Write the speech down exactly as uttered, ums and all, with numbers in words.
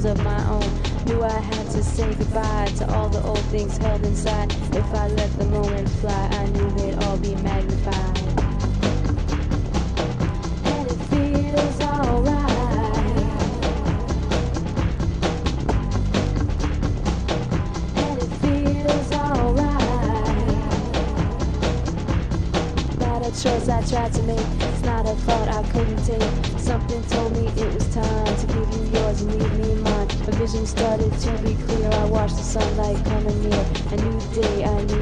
worlds of my own. Knew I had to say goodbye to all the old things held inside. If I let the moment fly, I knew they'd all be magnified. And it feels alright. And it feels alright. Not a choice I tried to make. It's not a thought I couldn't take. Something told me it was time to give you yours and leave me mine. My vision started to be clear. I watched the sunlight coming near. A new day, I knew